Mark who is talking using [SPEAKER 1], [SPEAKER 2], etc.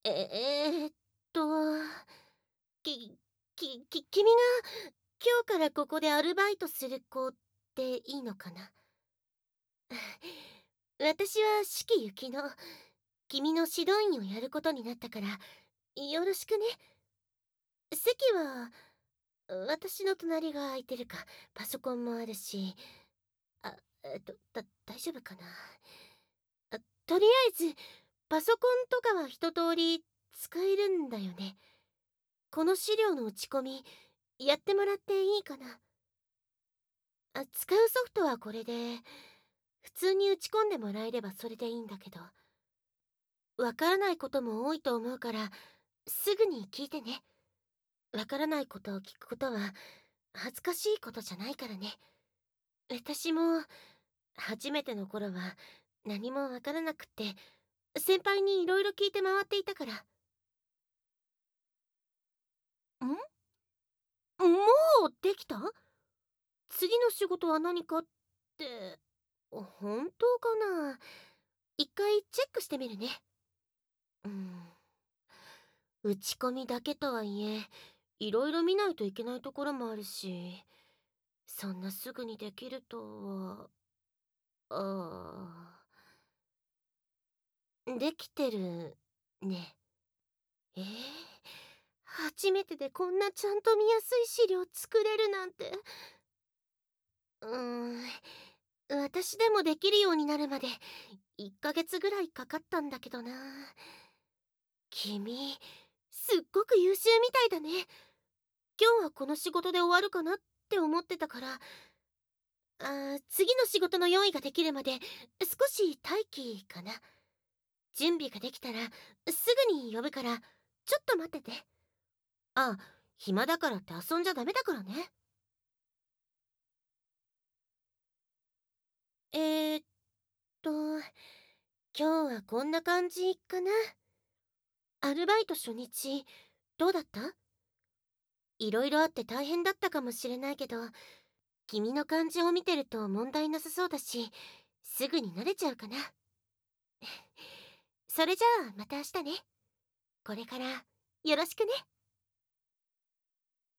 [SPEAKER 1] えーっと、君が今日からここでアルバイトする子でいいのかな？私は四季雪乃。君の指導員をやることになったから、よろしくね。席は、私の隣が空いてるか、パソコンもあるし、あ、大丈夫かな。とりあえず、パソコンとかは一通り使えるんだよね。この資料の打ち込み、やってもらっていいかな。使うソフトはこれで、普通に打ち込んでもらえればそれでいいんだけど。わからないことも多いと思うから、すぐに聞いてね。わからないことを聞くことは、恥ずかしいことじゃないからね。私も、初めての頃は、何もわからなくって、先輩にいろいろ聞いて回っていたから。もうできた？次の仕事は何かって、本当かな？一回チェックしてみるね。うん。打ち込みだけとはいえ、いろいろ見ないといけないところもあるし、そんなすぐにできるとは、できてるね。えー、初めてでこんなちゃんと見やすい資料作れるなんて。うーん、私でもできるようになるまで1ヶ月ぐらいかかったんだけどな。君、すっごく優秀みたいだね。今日はこの仕事で終わるかなって思ってたから、次の仕事の用意ができるまで少し待機かな。準備ができたらすぐに呼ぶから、ちょっと待ってて。暇だからって遊んじゃダメだからね。えーっと、今日はこんな感じかな。アルバイト初日、どうだった？いろいろあって大変だったかもしれないけど、君の感じを見てると問題なさそうだし、すぐに慣れちゃうかな。それじゃあまた明日ね。これからよろしくね。